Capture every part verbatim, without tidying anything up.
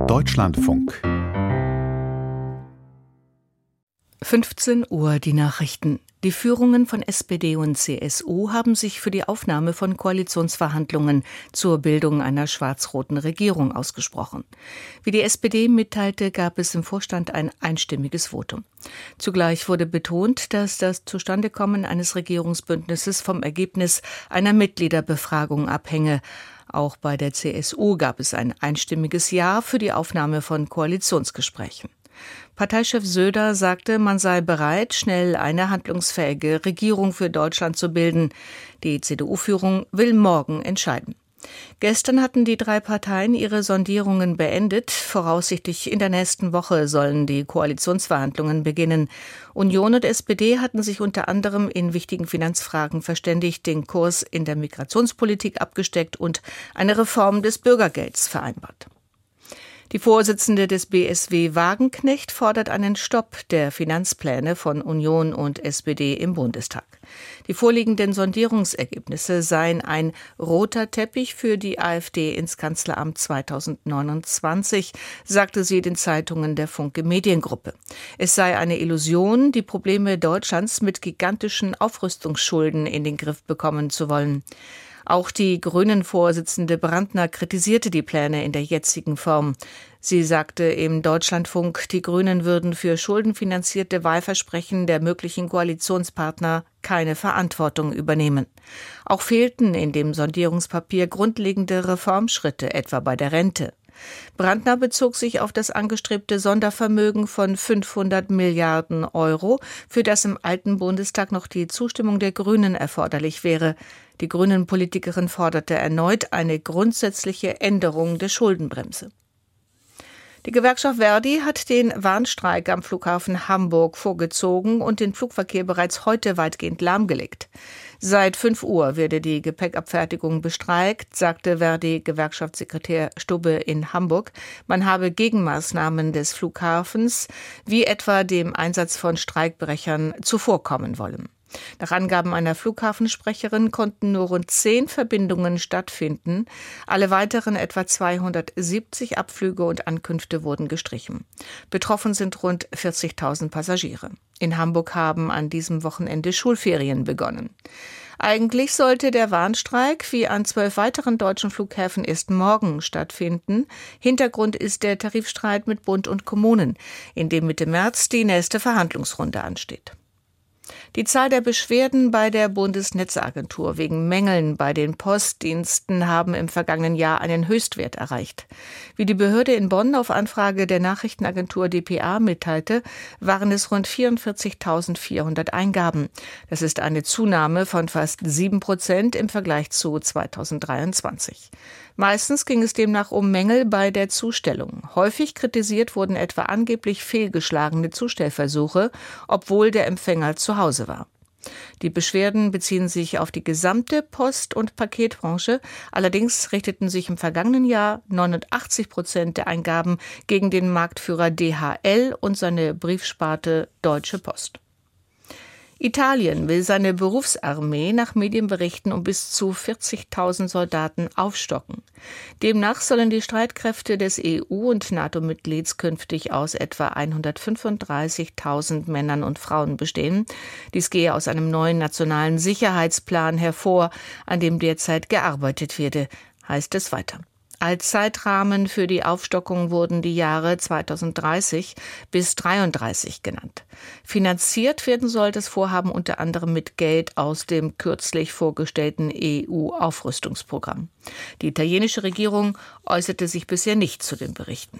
Deutschlandfunk. fünfzehn Uhr die Nachrichten. Die Führungen von S P D und C S U haben sich für die Aufnahme von Koalitionsverhandlungen zur Bildung einer schwarz-roten Regierung ausgesprochen. Wie die S P D mitteilte, gab es im Vorstand ein einstimmiges Votum. Zugleich wurde betont, dass das Zustandekommen eines Regierungsbündnisses vom Ergebnis einer Mitgliederbefragung abhänge. Auch bei der C S U gab es ein einstimmiges Ja für die Aufnahme von Koalitionsgesprächen. Parteichef Söder sagte, man sei bereit, schnell eine handlungsfähige Regierung für Deutschland zu bilden. Die C D U-Führung will morgen entscheiden. Gestern hatten die drei Parteien ihre Sondierungen beendet. Voraussichtlich in der nächsten Woche sollen die Koalitionsverhandlungen beginnen. Union und S P D hatten sich unter anderem in wichtigen Finanzfragen verständigt, den Kurs in der Migrationspolitik abgesteckt und eine Reform des Bürgergelds vereinbart. Die Vorsitzende des B S W Wagenknecht fordert einen Stopp der Finanzpläne von Union und S P D im Bundestag. Die vorliegenden Sondierungsergebnisse seien ein roter Teppich für die AfD ins Kanzleramt zweitausendneunundzwanzig, sagte sie den Zeitungen der Funke Mediengruppe. Es sei eine Illusion, die Probleme Deutschlands mit gigantischen Aufrüstungsschulden in den Griff bekommen zu wollen. Auch die Grünen-Vorsitzende Brandner kritisierte die Pläne in der jetzigen Form. Sie sagte im Deutschlandfunk, die Grünen würden für schuldenfinanzierte Wahlversprechen der möglichen Koalitionspartner keine Verantwortung übernehmen. Auch fehlten in dem Sondierungspapier grundlegende Reformschritte, etwa bei der Rente. Brandner bezog sich auf das angestrebte Sondervermögen von fünfhundert Milliarden Euro, für das im alten Bundestag noch die Zustimmung der Grünen erforderlich wäre. Die Grünen-Politikerin forderte erneut eine grundsätzliche Änderung der Schuldenbremse. Die Gewerkschaft Verdi hat den Warnstreik am Flughafen Hamburg vorgezogen und den Flugverkehr bereits heute weitgehend lahmgelegt. Seit fünf Uhr werde die Gepäckabfertigung bestreikt, sagte Verdi-Gewerkschaftssekretär Stubbe in Hamburg. Man habe Gegenmaßnahmen des Flughafens, wie etwa dem Einsatz von Streikbrechern, zuvorkommen wollen. Nach Angaben einer Flughafensprecherin konnten nur rund zehn Verbindungen stattfinden. Alle weiteren etwa zweihundertsiebzig Abflüge und Ankünfte wurden gestrichen. Betroffen sind rund vierzigtausend Passagiere. In Hamburg haben an diesem Wochenende Schulferien begonnen. Eigentlich sollte der Warnstreik wie an zwölf weiteren deutschen Flughäfen erst morgen stattfinden. Hintergrund ist der Tarifstreit mit Bund und Kommunen, in dem Mitte März die nächste Verhandlungsrunde ansteht. Die Zahl der Beschwerden bei der Bundesnetzagentur wegen Mängeln bei den Postdiensten haben im vergangenen Jahr einen Höchstwert erreicht. Wie die Behörde in Bonn auf Anfrage der Nachrichtenagentur D P A mitteilte, waren es rund vierundvierzigtausendvierhundert Eingaben. Das ist eine Zunahme von fast sieben Prozent im Vergleich zu zweitausenddreiundzwanzig. Meistens ging es demnach um Mängel bei der Zustellung. Häufig kritisiert wurden etwa angeblich fehlgeschlagene Zustellversuche, obwohl der Empfänger zu Hause war. Die Beschwerden beziehen sich auf die gesamte Post- und Paketbranche. Allerdings richteten sich im vergangenen Jahr neunundachtzig Prozent der Eingaben gegen den Marktführer D H L und seine Briefsparte Deutsche Post. Italien will seine Berufsarmee nach Medienberichten um bis zu vierzigtausend Soldaten aufstocken. Demnach sollen die Streitkräfte des E U- und NATO-Mitglieds künftig aus etwa hundertfünfunddreißigtausend Männern und Frauen bestehen. Dies gehe aus einem neuen nationalen Sicherheitsplan hervor, an dem derzeit gearbeitet werde, heißt es weiter. Als Zeitrahmen für die Aufstockung wurden die Jahre zweitausenddreißig bis dreiunddreißig genannt. Finanziert werden soll das Vorhaben unter anderem mit Geld aus dem kürzlich vorgestellten E U-Aufrüstungsprogramm. Die italienische Regierung äußerte sich bisher nicht zu den Berichten.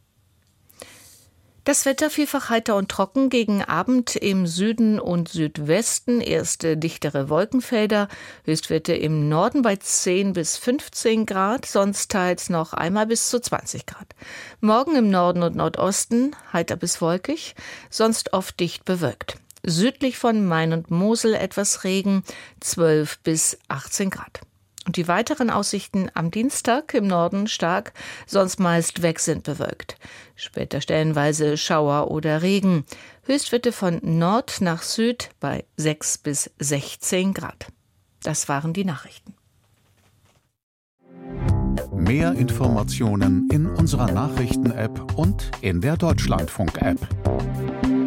Das Wetter vielfach heiter und trocken, gegen Abend im Süden und Südwesten erste dichtere Wolkenfelder, Höchstwerte im Norden bei zehn bis fünfzehn Grad, sonst teils noch einmal bis zu zwanzig Grad. Morgen im Norden und Nordosten heiter bis wolkig, sonst oft dicht bewölkt. Südlich von Main und Mosel etwas Regen, zwölf bis achtzehn Grad. Und die weiteren Aussichten am Dienstag im Norden stark, sonst meist wechselnd bewölkt. Später stellenweise Schauer oder Regen. Höchstwerte von Nord nach Süd bei sechs bis sechzehn Grad. Das waren die Nachrichten. Mehr Informationen in unserer Nachrichten-App und in der Deutschlandfunk-App.